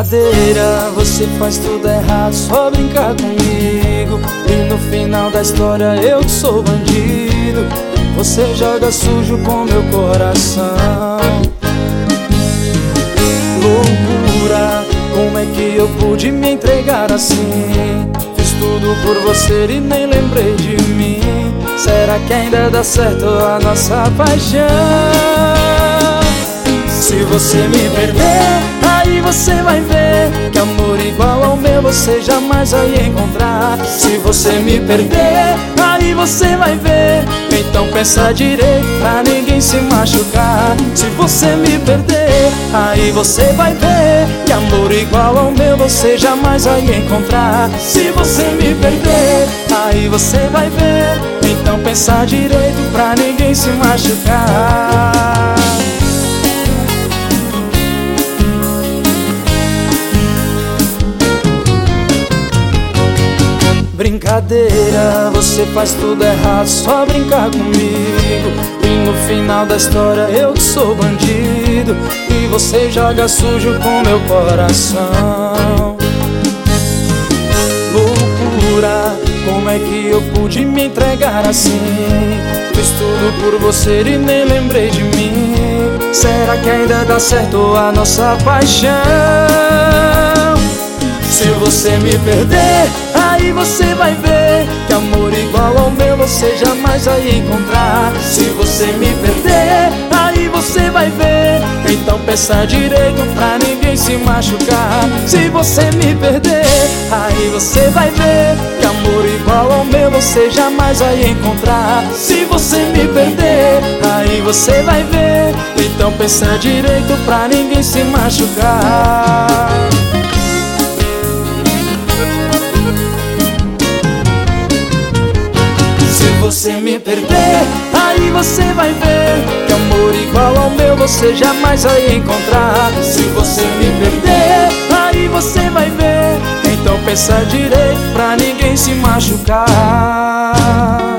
Brincadeira, você faz tudo errado, só brincar comigo. E no final da história eu que sou bandido. Você joga sujo com meu coração. Loucura, como é que eu pude me entregar assim? Fiz tudo por você e nem lembrei de mim. Será que ainda dá certo a nossa paixão? Se você me perder, aí você vai ver que amor igual ao meu você jamais vai encontrar. Se você me perder, aí você vai ver. Então pensa direito pra ninguém se machucar. Se você me perder, aí você vai ver que amor igual ao meu você jamais vai encontrar. Se você me perder, aí você vai ver. Então pensa direito pra ninguém se machucar. Brincadeira, você faz tudo errado, só brincar comigo. E no final da história eu que sou bandido. E você joga sujo com meu coração. Loucura, como é que eu pude me entregar assim? Fiz tudo por você e nem lembrei de mim. Será que ainda dá certo a nossa paixão? Se você me perder, aí você vai ver que amor igual ao meu você jamais vai encontrar. Se você me perder, aí você vai ver. Então pensa direito pra ninguém se machucar. Se você me perder, aí você vai ver que amor igual ao meu você jamais vai encontrar. Se você me perder, aí você vai ver. Então pensa direito pra ninguém se machucar. Se você me perder, aí você vai ver que amor igual ao meu você jamais vai encontrar. Se você me perder, aí você vai ver. Então pensa direito pra ninguém se machucar.